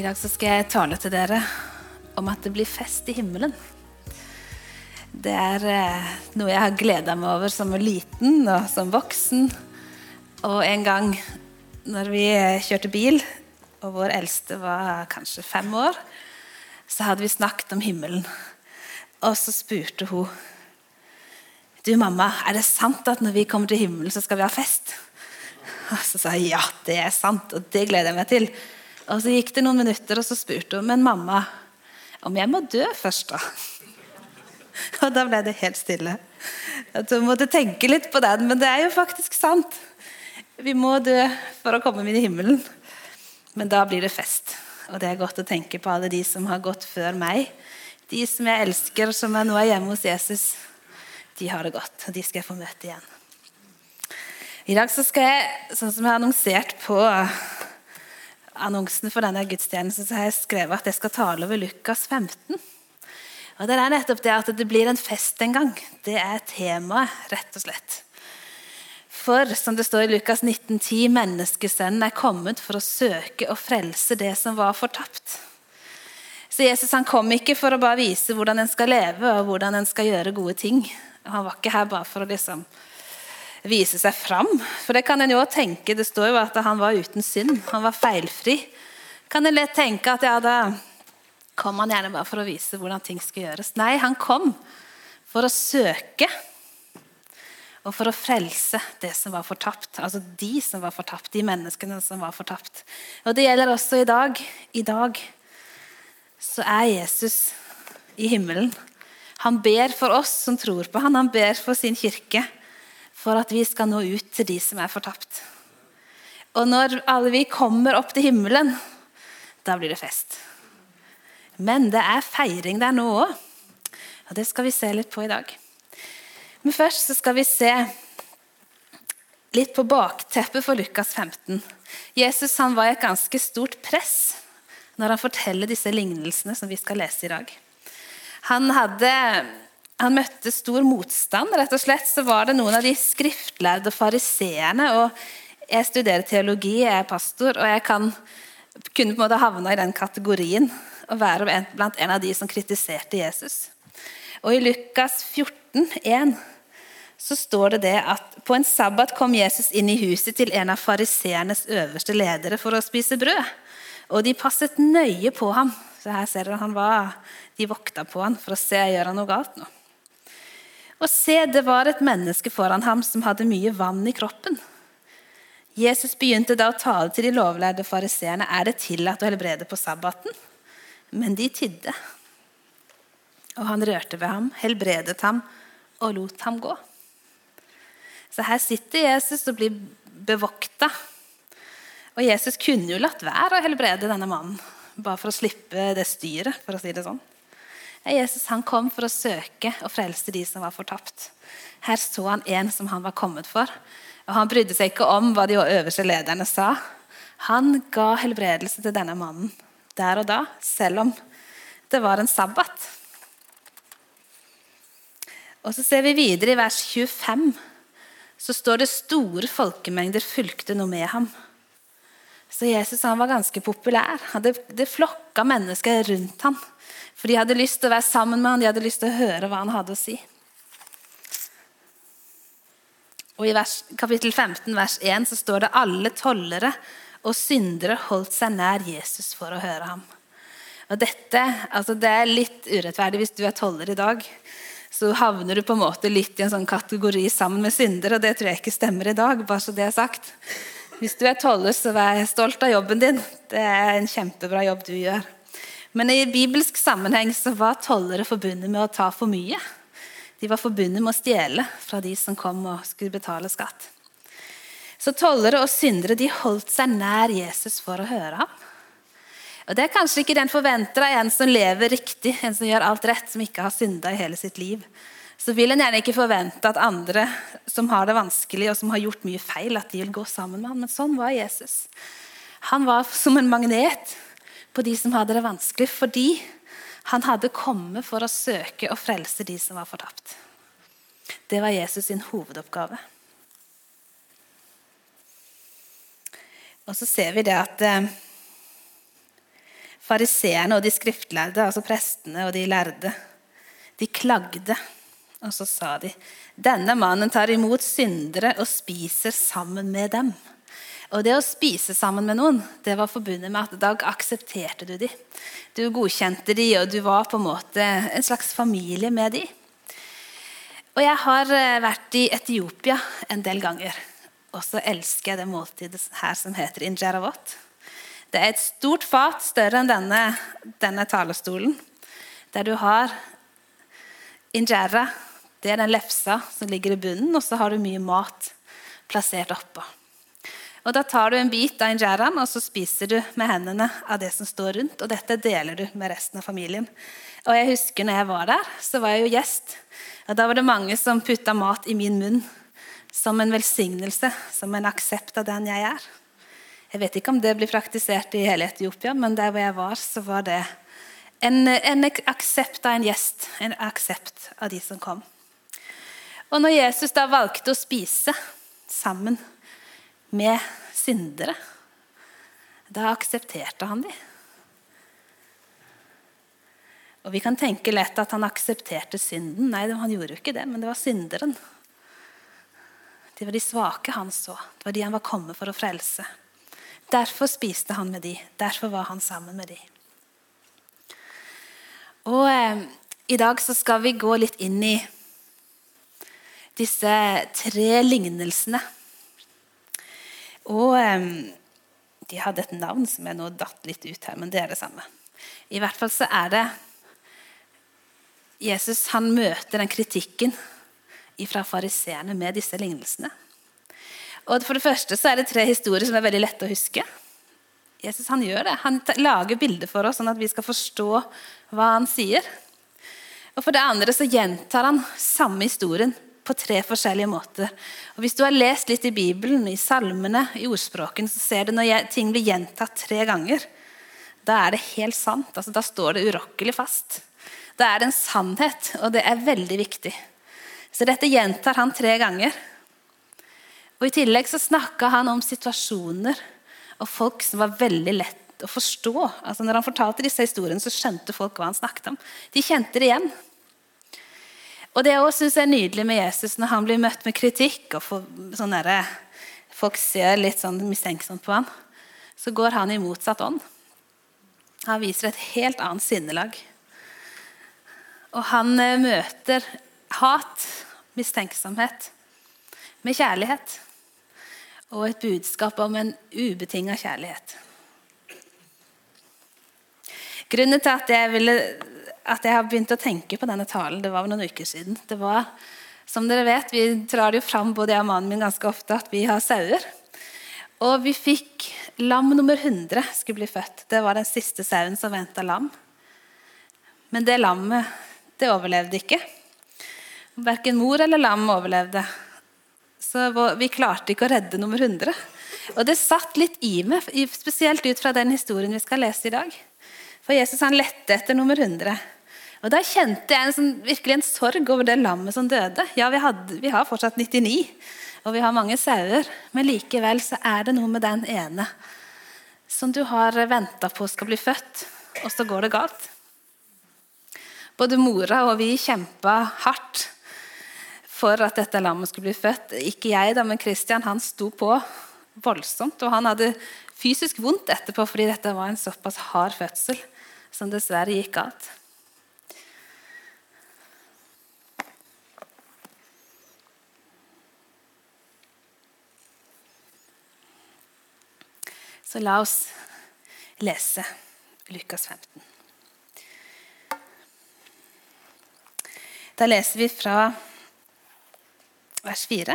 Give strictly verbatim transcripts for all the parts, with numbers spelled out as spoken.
I dag så skal jeg tale til dere om at det blir fest i himmelen. Det er eh, noe jeg har gledet meg over som liten og som voksen. Og en gang når vi kjørte bil, og vår eldste var kanskje fem år, så hadde vi snakket om himmelen. Og så spurte hun, du mamma, er det sant at når vi kommer til himmelen så skal vi ha fest? Og så sa jeg, ja, det er sant, og det gleder jeg meg til. Og så gikk det noen minutter, og så spurte hun, men mamma, om jeg må dø først da? Og da ble det helt stille. At hun måtte tenke litt på den, men det er jo faktisk sant. Vi må dø for å komme inn i himmelen. Men da blir det fest. Og det er godt å tenke på alle de som har gått før meg. De som jeg elsker, som er nå er hjemme hos Jesus. De har det godt, og de skal jeg få møte igjen. I dag så skal jeg, sånn som jeg har annonsert på annonsen for denne gudstjenesten, så har jeg skrevet at jeg skal tale over Lukas femten. Og det er nettopp det at det blir en fest en gang. Det er temaet, rett og slett. For, som det står i Lukas nitten ti, menneskesønnen er kommet for å søke og frelse det som var fortapt. Så Jesus han kom ikke for å bare vise hvordan en skal leve og hvordan en skal gjøre gode ting. Han var ikke her bare for å liksom vise seg fram. For det kan en jo tenke, det står jo at han var uten synd, han var feilfri. Kan en lett tenke at ja, da kom han gjerne bare for å vise hvordan ting skal gjøres. Nei, han kom for å søke og for å frelse det som var fortapt. Altså de som var fortapt, de menneskene som var fortapt. Og det gjelder også i dag. I dag så er Jesus i himmelen. Han ber for oss som tror på han. Han ber for sin kirke for at vi skal nå ut til de som er fortapt. Og når alle vi kommer opp til himmelen, da blir det fest. Men det er feiring der nå også. Og det skal vi se litt på i dag. Men først så skal vi se litt på bakteppet for Lukas femten. Jesus han var i et ganske stort press når han forteller disse lignelsene som vi skal lese i dag. Han hadde... Han møtte stor motstand, rett og slett. Så var det noen av de skriftlærde fariseerne, og jeg studerer teologi, jeg er pastor, og jeg kan, kunne på en måte havne i den kategorien, og være blant en av de som kritiserte Jesus. Og i Lukas fjorten en så står det det at på en sabbat kom Jesus inn i huset til en av fariseernes øverste ledere for å spise brød, og de passet nøye på ham. Så her ser dere, han var, de vokta på han for å se, gjør han noe galt nå? Og se, det var et menneske foran ham som hadde mye vann i kroppen. Jesus begynte da å tale til de lovlærde fariseerne, er det tillatt å helbrede på sabbaten? Men de tidde. Og han rørte ved ham, helbredet ham og lot ham gå. Så her sitter Jesus og blir bevokta. Og Jesus kunne jo latt være å helbrede denne mannen, bare for å slippe det styret, for å si det sånn. Jesus han kom for å søke og frelse de som var fortapt. Her så han en som han var kommet for, og han brydde seg ikke om hva de øverste lederne sa. Han ga helbredelse til denne mannen der og da, selv om det var en sabbat. Og så ser vi videre i vers tjuefem, så står det store folkemengder fulgte noe med ham. Så Jesus han var ganske populær. Det, det flokka mennesker rundt ham. For de hadde lyst til å være sammen med ham, de hadde lyst til å høre hva han hadde å si. Og i vers, kapittel femten, vers en, så står det alle tollere og syndere holdt seg nær Jesus for å høre ham. Og dette, altså det er litt urettferdig hvis du er toller i dag. Så havner du på en måte litt i en sånn kategori sammen med syndere, og det tror jeg ikke stemmer i dag, bare så det er sagt. Hvis du er toller, så vær stolt av jobben din. Det er en kjempebra jobb du gjør. Men i bibelsk sammenheng så var tollere forbundet med å ta for mye. De var forbundet med å stjele fra de som kom og skulle betale skatt. Så tollere og syndere, de holdt seg nær Jesus for å høre ham. Og det er kanskje ikke den forventer av en som lever riktig, en som gjør alt rett, som ikke har syndet i hele sitt liv. Så vil en gjerne ikke forvente at andre som har det vanskelig og som har gjort mye feil, at de vil gå sammen med ham. Men sånn var Jesus. Han var som en magnet på de som hadde det vanskelig, fordi han hadde kommet for å søke og frelse de som var fortapt. Det var Jesus sin hovedoppgave. Og så ser vi det at fariseerne og de skriftlærde, altså prestene og de lærde, de klagde, og så sa de, denne mannen tar imot syndere og spiser sammen med dem. Og det å spise sammen med noen, det var forbundet med at da aksepterte du de. Du godkjente de, og du var på en måte en slags familie med de. Og jeg har vært i Etiopia en del ganger, og så elsker jeg det måltidet her som heter injeravot. Det er et stort fat, større enn denne, denne talerstolen, der du har injera, det er den lefsa som ligger i bunnen, og så har du mye mat plassert oppå. Og da tar du en bit av injeraen, og så spiser du med hendene av det som står rundt, og dette deler du med resten av familien. Og jeg husker når jeg var der, så var jeg jo gjest, og da var det mange som puttet mat i min munn, som en velsignelse, som en aksept av den jeg er. Jeg vet ikke om det blir praktisert i hele Etiopia, men der hvor jeg var, så var det en, en aksept av en gjest, en aksept av de som kom. Og når Jesus da valgte å spise sammen med syndere, da aksepterte han de. Og vi kan tenke lett at han aksepterte synden. Nei, han gjorde jo ikke det, men det var synderen. Det var de svake han så. Det var de han var kommet for å frelse. Derfor spiste han med de. Derfor var han sammen med de. Og eh, i dag så skal vi gå litt inn i disse tre lignelsene. Og eh, de hadde et navn som jeg nå datt litt ut her, men det er det samme. I hvert fall så er det Jesus, han møter den kritikken fra fariseerne med disse lignelsene. Og for det første så er det tre historier som er veldig lett å huske. Jesus han gjør det. Han lager bilder for oss, sånn at vi skal forstå hva han sier. Og for det andre så gjentar han samme historien på tre forskjellige måter. Og hvis du har lest litt i Bibelen, i salmene, i ordspråken, så ser du når ting blir gjentatt tre ganger, da er det helt sant. Altså, da står det urokkelig fast. Da er det en sannhet, og det er veldig viktig. Så dette gjentar han tre ganger. Og i tillegg så snakket han om situasjoner og folk som var veldig lett å forstå. Altså når han fortalte disse historiene, så skjønte folk hva han snakket om. De kjente det igjen. Og det jeg også synes er nydelig med Jesus, når han blir møtt med kritikk, og for, sånn der, folk ser litt sånn mistenksomt på han, så går han i motsatt ånd. Han viser et helt annet sinnelag. Og han møter hat, mistenksomhet, med kjærlighet. Og et budskap om en ubetinget kjærlighet. Grunnen til at jeg, ville, at jeg har begynt å tenke på denne talen, det var noen uker siden. Det var, som dere vet, vi drar jo fram både jeg og mannen min ganske ofte, at vi har sauer. Og vi fikk lam nummer hundre skulle bli født. Det var den siste sauen som ventet lam. Men det lammet, det overlevde ikke. Hverken mor eller lam overlevde. Så vi klarte ikke å redde nummer hundre. Og det satt litt i meg, spesielt ut fra den historien vi skal lese i dag. For Jesus han lette etter nummer hundre. Og da kjente jeg en sånn, virkelig en sorg over det lammet som døde. Ja, vi, hadde, vi har fortsatt nittini, og vi har mange sauer. Men likevel så er det noe med den ene som du har ventet på skal bli født, og så går det galt. Både mora og vi kjempet hardt for at dette lammet skulle bli født. Ikke jeg da, men Kristian, han sto på voldsomt, og han hadde fysisk vondt etterpå, fordi dette var en såpass hard fødsel, som dessverre gikk galt. Så la oss lese Lukas femten. Da leser vi fra vers fire.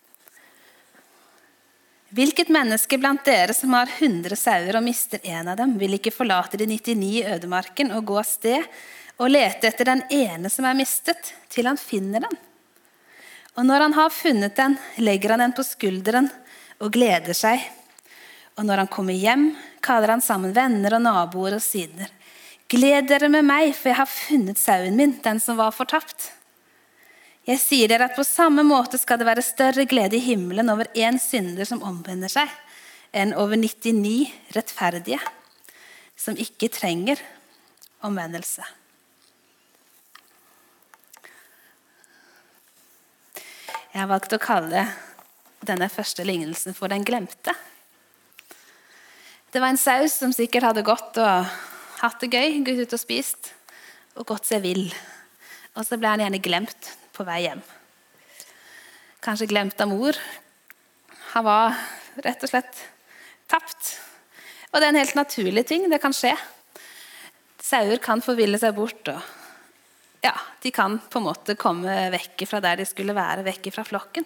Hvilket menneske blant dere som har hundre sauer og mister en av dem, vil ikke forlate de nittini i ødemarken og gå av sted og lete etter den ene som er mistet, til han finner den. Og når han har funnet den, legger han den på skulderen og gleder seg. Og når han kommer hjem, kaller han sammen venner og naboer og sier, gled dere med meg, for jeg har funnet sauen min, den som var fortapt. Jeg sier dere at på samme måte skal det være større glede i himmelen over en synder som omvender seg, enn over nittini rettferdige. som ikke trenger omvendelse. Jeg har valgt å kalle denne første lignelsen for den glemte. Det var en saus som sikkert hadde gått og hatt det gøy, gått ut og spist, og gått seg vill. Og så ble han gjerne glemt på vei hjem. Kanskje glemt av mor. Han var rett og slett tapt. Og det er en helt naturlig ting, det kan skje. Sauer kan forville seg bort, og ja, de kan på en måte komme vekk fra der de skulle være, vekk fra flokken.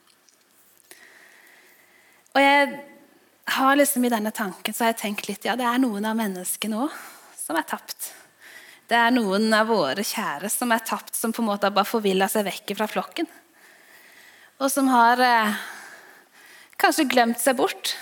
Og jeg har liksom i denne tanken, så har jeg tenkt litt, ja, det er noen av menneskene også som er tapt. Det er noen av våre kjære som er tapt, som på en måte bare forvillet seg vekk fra flokken. Og som har eh, kanskje glemt seg bort.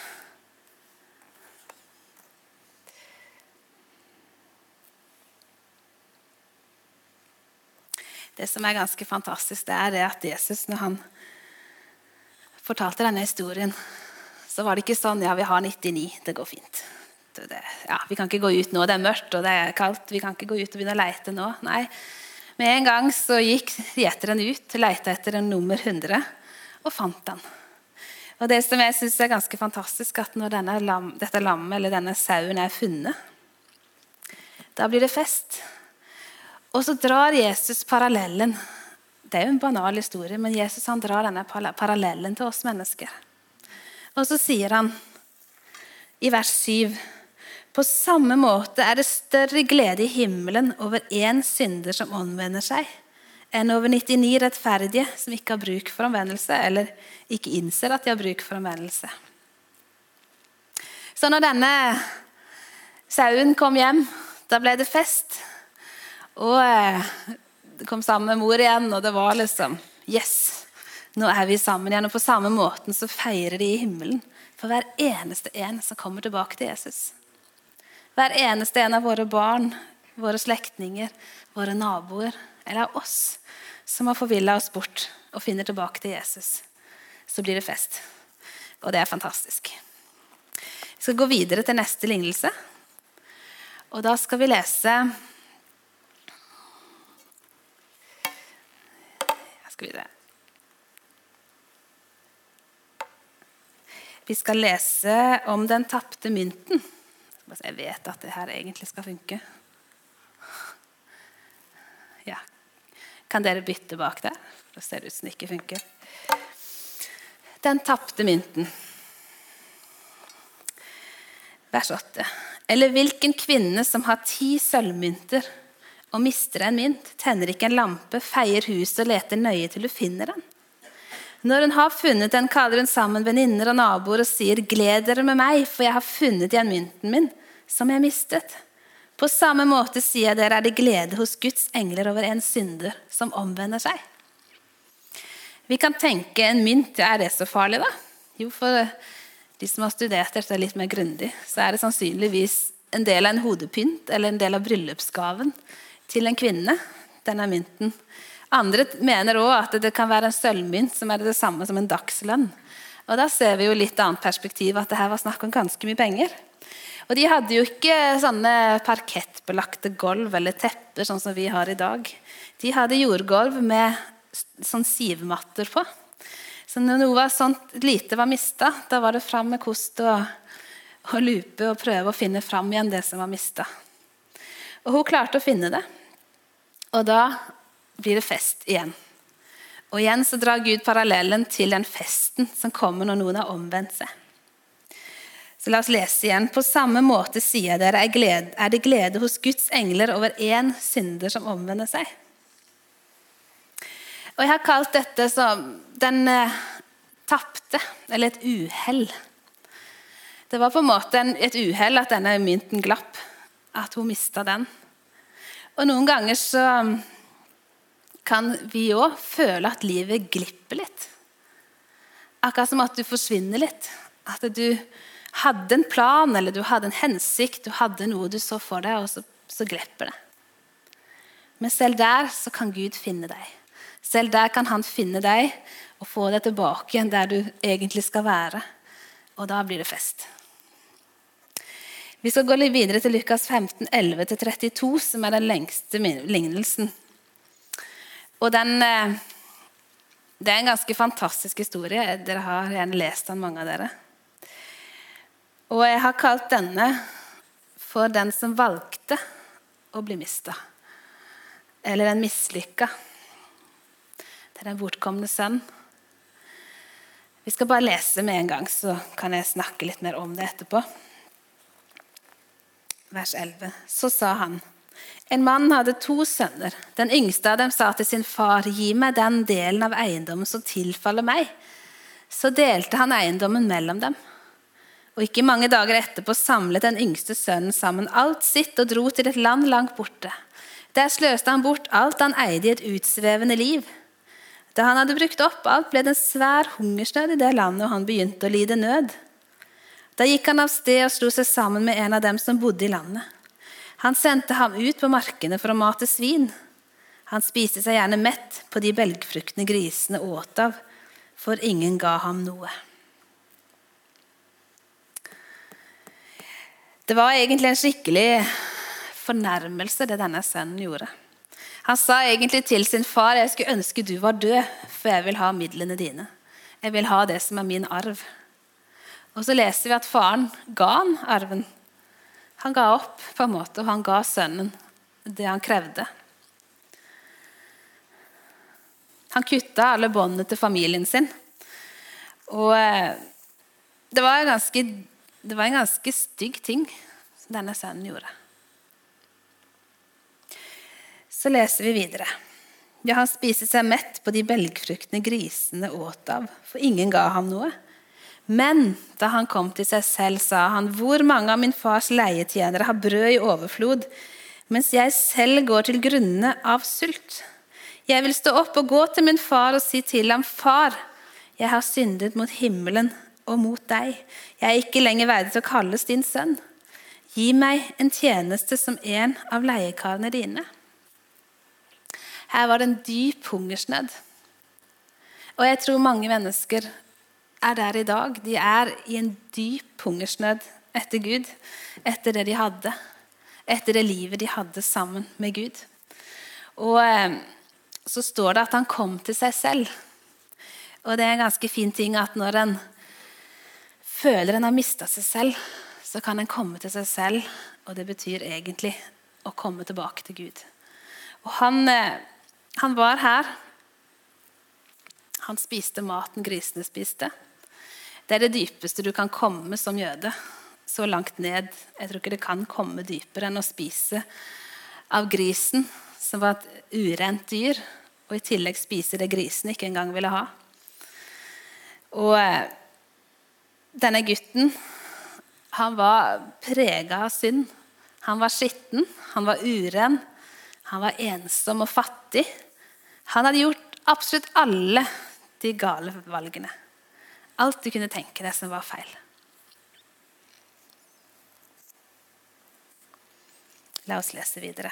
Det som er ganske fantastisk, det er det at Jesus, når han fortalte denne historien, så var det ikke sånn, ja, vi har nittini, det går fint. Det, det, ja, vi kan ikke gå ut nå, det er mørkt og det er kaldt, vi kan ikke gå ut og begynne å lete nå. Nei, med en gang så gikk gjeteren ut, lette etter en nummer hundre, og fant den. Og det som jeg synes er ganske fantastisk, at når denne lam, dette lammet eller denne sauen er funnet, da blir det fest. Og så drar Jesus parallellen. Det er jo en banal historie, men Jesus han drar denne parallellen til oss mennesker. Og så sier han i vers syv, på samme måte er det større glede i himmelen over en synder som omvender seg, enn over nittini rettferdige som ikke har bruk for omvendelse, eller ikke innser at de har bruk for omvendelse. Så når denne sauen kom hjem, da ble det fest. Og det kom sammen med mor igjen, og det var liksom, yes, nå er vi sammen igjen. Og på samme måten så feirer de i himmelen for hver eneste en som kommer tilbake til Jesus. Hver eneste en av våre barn, våre slektninger, våre naboer, eller av oss som har forvillet oss bort og finner tilbake til Jesus. Så blir det fest. Og det er fantastisk. Vi skal gå videre til neste lignelse. Og da skal vi lese Skal vi, vi skal lese om den tapte mynten. Jeg vet at det her egentlig skal funke. Ja. Kan dere bytte bak der? Det ser ut som det ikke funker. Den tapte mynten. Vers åtte. Eller hvilken kvinne som har ti sølvmynter og mister en mynt, tenner ikke en lampe, feier huset og leter nøye til du finner den. Når hun har funnet den, kaller hun sammen venninner og naboer og sier, gled dere med meg, for jeg har funnet igjen mynten min, som jeg mistet. På samme måte sier jeg dere, er det glede hos Guds engler over en synder som omvender seg. Vi kan tenke en mynt, ja, er det så farlig da? Jo, for de som har studert dette litt mer grundig, så er det sannsynligvis en del av en hodepynt eller en del av bryllupsgaven til en kvinne, denne mynten. Andre mener også at det kan være en sølvmynt som er det samme som en dagslønn. Og da ser vi jo litt annet perspektiv, at det her var snakk om ganske mye penger. Og de hadde jo ikke sånne parkettbelagte gulv eller tepper sånn som vi har i dag. De hadde jordgulv med sånn sivmatter på. Så når noe var sånt lite var mistet, da var det fram med kost og, og lupe og prøve å finne fram igjen det som var mistet. Og hun klarte å finne det. Og da blir det fest igjen. Og igjen så drar Gud parallellen til den festen som kommer når noen har omvendt seg. Så la oss lese igjen. På samme måte sier dere, er det glede hos Guds engler over en synder som omvender seg. Og jeg har kalt dette som den eh, tapte, eller et uhell. Det var på en måte en, et uhell at denne mynten glapp, at hun mistet den. Og noen ganger så kan vi også føle at livet glipper litt. Akkurat som at du forsvinner litt. At du hadde en plan, eller du hadde en hensikt, du hadde noe du så for deg, og så, så glipper det. Men selv der så kan Gud finne deg. Selv der kan han finne deg og få deg tilbake igjen der du egentlig skal være. Og da blir det fest. Vi skal gå litt videre til Lukas femten, elleve til trettito, som er den lengste lignelsen. Og den, det er en ganske fantastisk historie. Dere har gjerne lest den, mange av dere. Og jeg har kalt denne for den som valgte å bli mistet. Eller den mislykket. Det er den bortkomne sønn. Vi skal bare lese med en gang, så kan jeg snakke litt mer om det etterpå. Vers elleve. Så sa han, en mann hadde to sønner. Den yngste av dem sa til sin far, gi meg den delen av eiendommen som tilfaller meg. Så delte han eiendommen mellom dem. Og ikke mange dager etterpå samlet den yngste sønnen sammen alt sitt og dro til et land langt borte. Der sløste han bort alt han eide i et utsvevende liv. Da han hadde brukt opp alt, ble det en svær hungersnød i det landet, og han begynte å lide nød. Da gikk han av sted og slo seg sammen med en av dem som bodde i landet. Han sendte ham ut på markene for å mate svin. Han spiste seg gjerne mett på de belgfruktene grisene åt av, for ingen ga ham noe. Det var egentlig en skikkelig fornærmelse det denne sønnen gjorde. Han sa egentlig til sin far, jeg skulle ønske du var død, for jeg vil ha midlene dine. Jeg vil ha det som er min arv. Og så leser vi at faren ga han arven. Han ga opp på en måte, og han ga sønnen det han krevde. Han kuttet alle båndene til familien sin. Og det var, ganske, det var en ganske stygg ting som denne sønnen gjorde. Så leser vi videre. Ja, han spiste seg mett på de belgfruktene grisene åt av, for ingen ga ham noe. Men da han kom til seg selv, sa han, hvor mange av min fars leietjenere har brød i overflod, mens jeg selv går til grunne av sult. Jeg vil stå opp og gå til min far og si til ham, far, jeg har syndet mot himmelen og mot deg. Jeg er ikke lenger verdig til å kalles din sønn. Gi meg en tjeneste som en av leiekarene dine. Her var det en dyp hungersnød. Og jeg tror mange mennesker er der i dag. De er i en dyp hungersnød etter Gud, etter det de hadde, etter det livet de hadde sammen med Gud. Og eh, så står det at han kom til seg selv. Og det er en ganske fin ting at når en føler en har mistet seg selv, så kan en komme til seg selv, og det betyr egentlig å komme tilbake til Gud. Og han, eh, han var her. Han spiste maten grisene spiste. Det er det dypeste du kan komme som jøde. Så langt ned. Jeg tror ikke det kan komme dypere enn å spise av grisen, som var et urent dyr, og i tillegg spise det grisen ikke engang ville ha. Og denne gutten, han var preget av synd. Han var skitten, han var uren, han var ensom og fattig. Han hadde gjort absolutt alle de gale valgene. Alt du kunne tenke deg som var feil. La oss lese videre.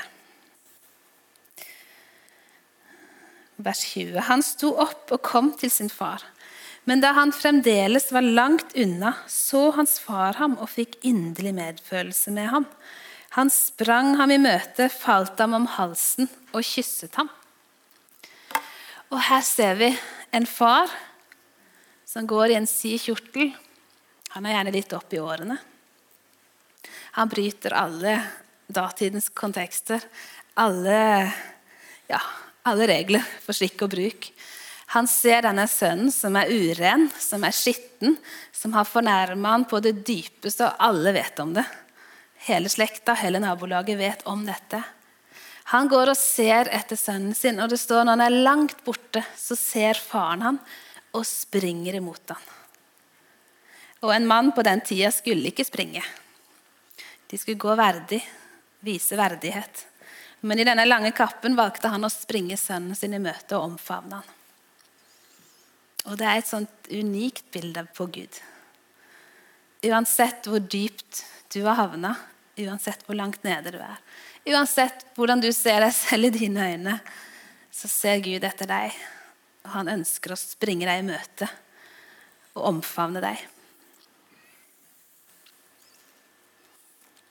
Vers tjue. Han sto opp og kom til sin far. Men da han fremdeles var langt unna, så hans far ham og fikk inderlig medfølelse med ham. Han sprang ham i møte, falt ham om halsen og kysset ham. Og her ser vi en far som går i en sid kjortel. Han er gjerne litt opp i årene. Han bryter alle datidens kontekster, alle, ja, alle regler for skikk og bruk. Han ser denne sønnen som er uren, som er skitten, som har fornærmet han på det dypeste, og alle vet om det. Hele slekta, hele nabolaget vet om dette. Han går og ser etter sønnen sin, og det står når han er langt borte, så ser faren han og springer imot han. Og en mann på den tida skulle ikke springe. De skulle gå verdig, vise verdighet. Men i denne lange kappen valgte han å springe sønnen sin i møte og omfavne han. Og det er et sånt unikt bilde på Gud. Uansett hvor dypt du har havnet, uansett hvor langt nede du er, uansett hvordan du ser deg selv i dine øyne, så ser Gud etter deg. Og han ønsker å springe deg i møte og omfavne deg.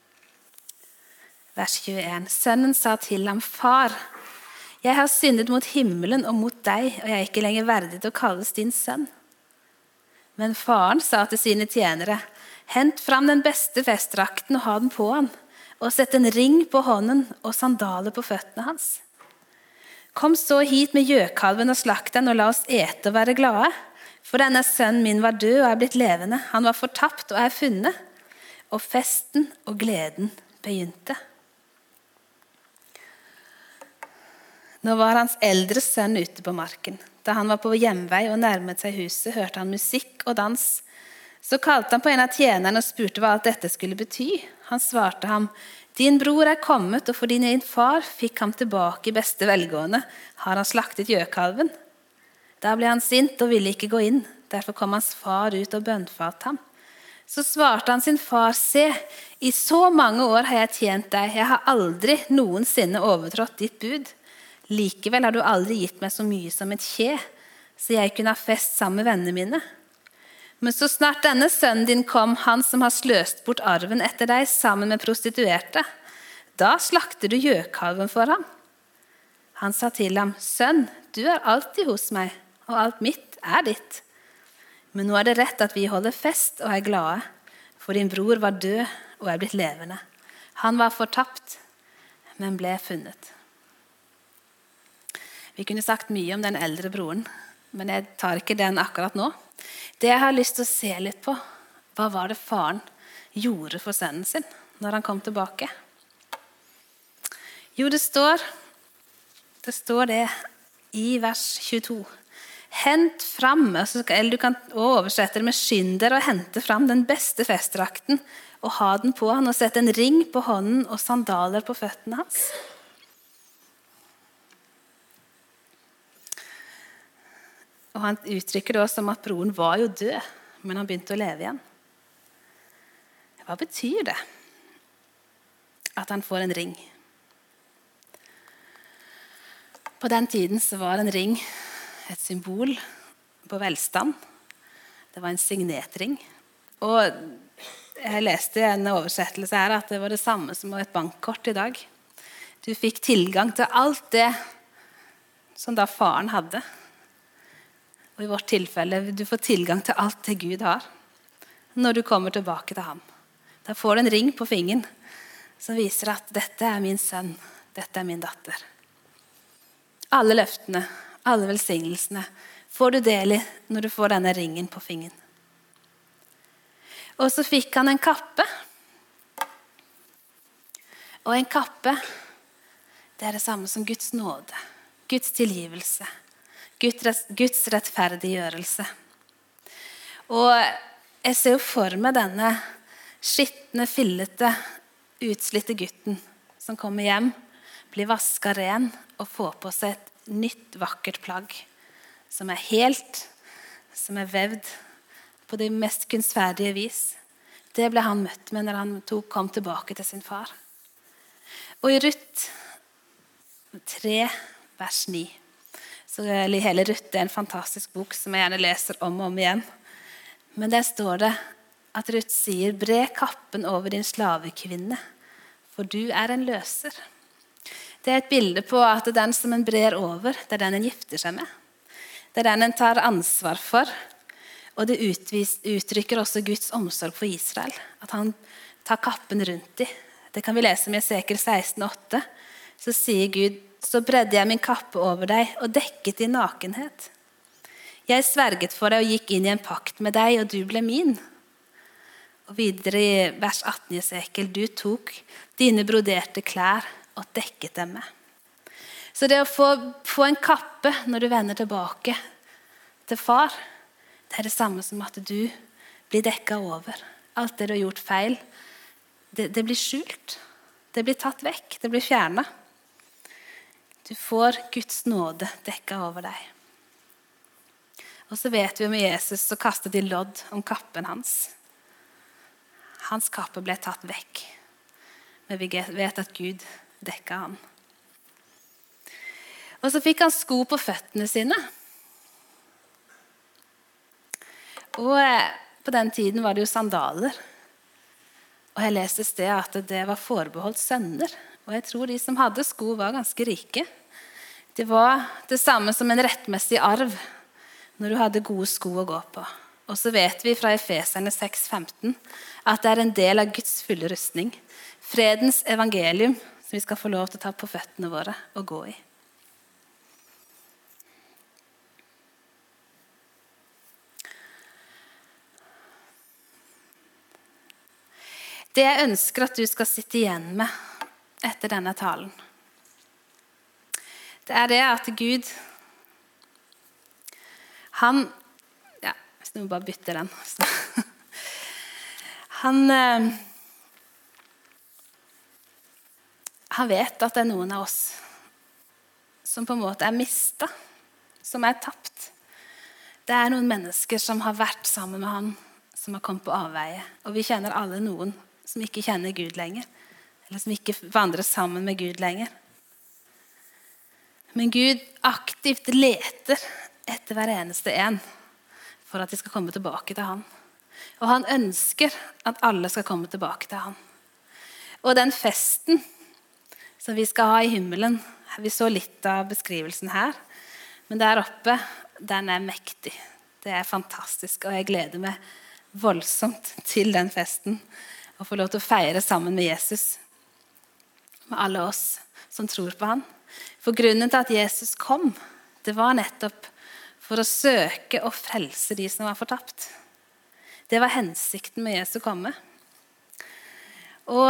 vers tjueen. Sønnen sa til ham, far, jeg har syndet mot himmelen og mot deg, og jeg er ikke lenger verdig til å kalles din sønn. Men faren sa til sine tjenere, hent fram den beste festdrakten og ha den på han, og sett en ring på hånden og sandaler på føttene hans. Kom så hit med gjøkalven og slakt den, og la oss ete og være glade. For denne sønnen min var død og er blitt levende. Han var fortapt og er funnet. Og festen og gleden begynte. Nå var hans eldre sønn ute på marken. Da han var på hjemvei og nærmet seg huset, hørte han musikk og dans. Så kalte han på en av tjenerne og spurte hva alt dette skulle bety. Han svarte ham, din bror er kommet, og fordi din far fikk ham tilbake i beste velgående, har han slaktet gjøkalven. Da ble han sint og ville ikke gå inn. Derfor kom hans far ut og bønnfalt ham. Så svarte han sin far, se, i så mange år har jeg tjent deg. Jeg har aldri noensinne overtrådt ditt bud. Likevel har du aldri gitt meg så mye som et kje, så jeg kunne ha fest sammen med vennene mine. Men så snart denne sønnen din kom, han som har sløst bort arven etter deg sammen med prostituerte, da slakter du gjøkalven for ham. Han sa til ham, sønn, du er alltid hos meg, og alt mitt er ditt. Men nå er det rett at vi holder fest og er glade, for din bror var død og er blitt levende. Han var fortapt, men ble funnet. Vi kunne sagt mye om den eldre broren, men jeg tar ikke den akkurat nå. Det jeg har lyst til å se litt på, hva var det faren gjorde for sønnen sin når han kom tilbake? Jo, det står, det står det i vers tjueto. Hent fram, eller du kan oversette det med skynder og hente fram den beste festdrakten og ha den på han og sette en ring på hånden og sandaler på føttene hans. Og han uttrykker det også som at broren var jo død, men han begynte å leve igjen. Hva betyr det? At han får en ring. På den tiden så var en ring et symbol på velstand. Det var en signetring. Og jeg leste i en oversettelse her at det var det samme som et bankkort i dag. Du fikk tilgang til alt det som da faren hadde. Og i vårt tilfelle, du får tilgang til alt det Gud har når du kommer tilbake til ham. Da får du en ring på fingeren som viser at dette er min sønn, dette er min datter. Alle løftene, alle velsignelsene får du del i når du får denne ringen på fingeren. Og så fikk han en kappe. Og en kappe, det er det samme som Guds nåde, Guds tilgivelse, Guds rettferdiggjørelse. Og jeg ser jo for meg denne skittende, fillete, utslitte gutten som kommer hjem, blir vasket ren og får på seg et nytt, vakkert plagg som er helt, som er vevd på det mest kunstferdige vis. Det ble han møtt med når han tok, kom tilbake til sin far. Og i Ruth tre, vers ni, så hele Ruth er en fantastisk bok som jeg gjerne leser om og om igjen. Men der står det at Ruth sier, bre kappen over din slavekvinne, for du er en løser. Det er et bilde på at den som en brer over, det er den en gifter seg med. Det er den en tar ansvar for. Og det utvis, uttrykker også Guds omsorg for Israel, at han tar kappen rundt dem. Det kan vi lese om i Esekiel seksten åtte. Så sier Gud, så bredde jeg min kappe over deg og dekket din nakenhet. Jeg sverget for deg og gikk inn i en pakt med deg, og du ble min. Og videre i vers atten i Esekiel, du tok dine broderte klær og dekket dem med. Så det å få, få en kappe når du vender tilbake til far, det er det samme som at du blir dekket over. Alt det du har gjort feil, det, det blir skjult. Det blir tatt vekk, det blir fjernet. Du får Guds nåde dekket over deg. Og så vet vi om Jesus så kastet de lodd om kappen hans. Hans kappe ble tatt vekk. Men vi vet at Gud dekket han. Og så fikk han sko på føttene sine. Og på den tiden var det jo sandaler. Og jeg leste et sted at det var forbeholdt sønner Og jeg tror de som hadde sko var ganske rike. Det var det samme som en rettmessig arv når du hadde gode sko å gå på. Og så vet vi fra Efeserne seks femten at det er en del av Guds fulle rustning. Fredens evangelium som vi skal få lov til å ta på føttene våre og gå i. Det jeg ønsker at du skal sitte igjen med etter denne talen, det er det at Gud, han, ja, hvis du må bare bytte den, så. han, han vet at det er noen av oss som på en måte er mistet, som er tapt. Det er noen mennesker som har vært sammen med han, som har kommet på avveie, og vi kjenner alle noen som ikke kjenner Gud lenger, eller som ikke vandrer sammen med Gud lenger. Men Gud aktivt leter etter hver eneste en for at de skal komme tilbake til han. Og han ønsker at alle skal komme tilbake til han. Og den festen som vi skal ha i himmelen, vi så litt av beskrivelsen her, men der oppe, den er mektig. Det er fantastisk, og jeg gleder meg voldsomt til den festen, og få lov til å feire sammen med Jesus, med alle oss som tror på han. For grunnen til at Jesus kom, det var nettopp for å søke og frelse de som var fortapt. Det var hensikten med Jesu komme. Og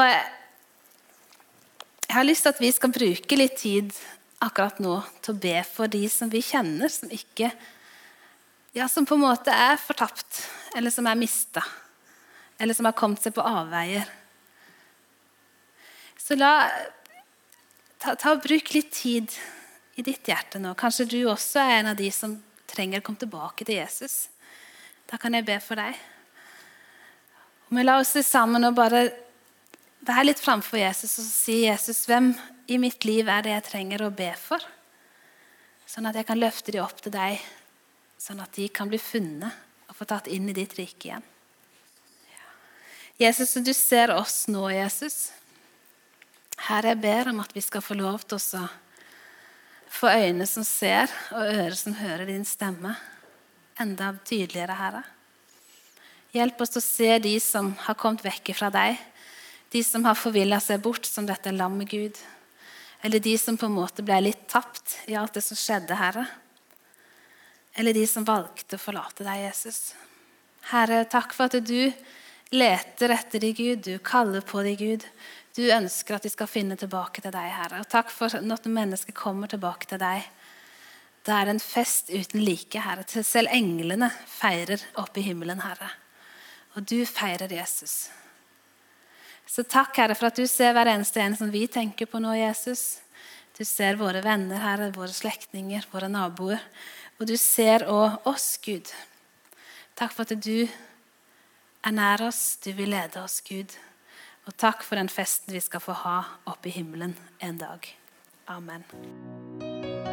jeg har lyst til at vi skal bruke litt tid akkurat nå til å be for de som vi kjenner, som ikke, ja, som på en måte er fortapt, eller som er mistet, eller som har kommet seg på avveier. Så la, ta, ta og bruk litt tid i ditt hjerte nå. Kanskje du også er en av de som trenger å komme tilbake til Jesus. Da kan jeg be for deg. Men la oss se sammen og bare være litt framfor Jesus og si, Jesus, hvem i mitt liv er det jeg trenger å be for? Sånn at jeg kan løfte de opp til deg, sånn at de kan bli funnet og få tatt inn i ditt rike igjen. Jesus, du ser oss nå, Jesus. Herre, jeg ber om at vi skal få lov til å få øyne som ser, og ører som hører din stemme, enda tydeligere, Herre. Hjelp oss til å se de som har kommet vekk fra deg, de som har forvillet seg bort som dette lamme Gud, eller de som på en måte ble litt tapt i alt det som skjedde, Herre, eller de som valgte å forlate deg, Jesus. Herre, takk for at du leter etter deg, Gud. Du kaller på deg, Gud. Du ønsker at de skal finne tilbake til deg, Herre. Og takk for at når mennesker kommer tilbake til deg, det er en fest uten like, Herre. Til selv englene feirer oppe i himmelen, Herre. Og du feirer Jesus. Så takk, Herre, for at du ser hver eneste en som vi tenker på nå, Jesus. Du ser våre venner, Herre, våre slektninger, våre naboer. Og du ser også oss, Gud. Takk for at du er nær oss, du vil lede oss, Gud. Og takk for den festen vi skal få ha oppe i himmelen en dag. Amen.